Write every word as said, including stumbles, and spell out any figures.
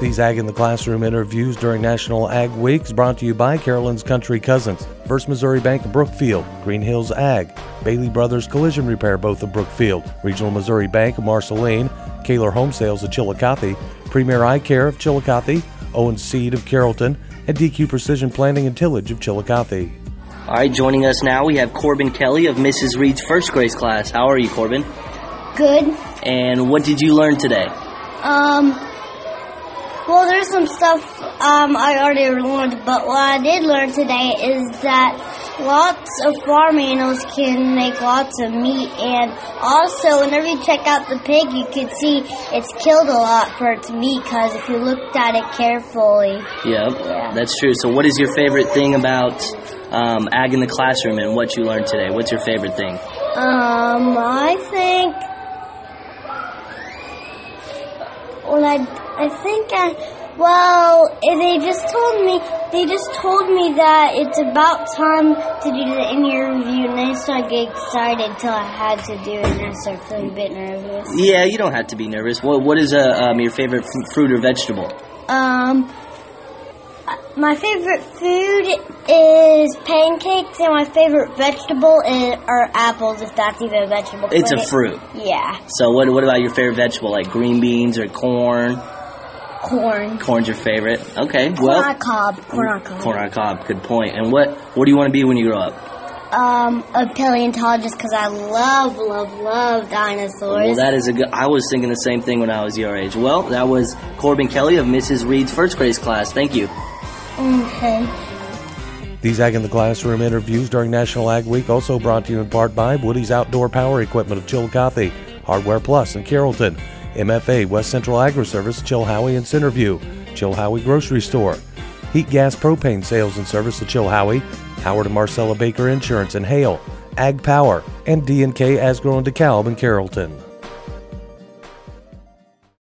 These Ag in the Classroom interviews during National Ag Weeks brought to you by Carolyn's Country Cousins, First Missouri Bank of Brookfield, Green Hills Ag, Bailey Brothers Collision Repair, both of Brookfield, Regional Missouri Bank of Marceline, Kaler Home Sales of Chillicothe, Premier Eye Care of Chillicothe, Owen Seed of Carrollton, and D Q Precision Planting and Tillage of Chillicothe. All right, joining us now, we have Corbin Kelly of Missus Reed's first grade class. How are you, Corbin? Good. And what did you learn today? Um, well, there's some stuff um, I already learned, but what I did learn today is that lots of farm animals can make lots of meat, and also whenever you check out the pig, you can see it's killed a lot for its meat, because if you looked at it carefully. Yep, yeah, that's true. So what is your favorite thing about um, Ag in the Classroom and what you learned today? What's your favorite thing? Um, I think... Well, I, I think I, well, they just told me, they just told me that it's about time to do the interview, and I started getting excited until I had to do it, and I started feeling a bit nervous. Yeah, you don't have to be nervous. What What is uh, um, your favorite f- fruit or vegetable? Um, my favorite food is pancakes, and my favorite vegetable is, are apples, if that's even a vegetable. It's a it, fruit. Yeah. So what What about your favorite vegetable, like green beans or corn? Corn. Corn's your favorite. Okay, corn well. Corn on cob. Corn on cob. Corn on cob. Good point. And what What do you want to be when you grow up? Um, a paleontologist, because I love, love, love dinosaurs. Well, that is a good... I was thinking the same thing when I was your age. Well, that was Corbin Kelly of Missus Reed's first grade class. Thank you. Okay. These Ag in the Classroom interviews during National Ag Week also brought to you in part by Woody's Outdoor Power Equipment of Chillicothe, Hardware Plus in Carrollton, M F A West Central Agri-Service, Chilhowie and Centerview, Chilhowie Grocery Store, Heat Gas Propane Sales and Service at Chilhowie, Howard and Marcella Baker Insurance in Hale, Ag Power, and D and K Asgrow and DeKalb in Carrollton.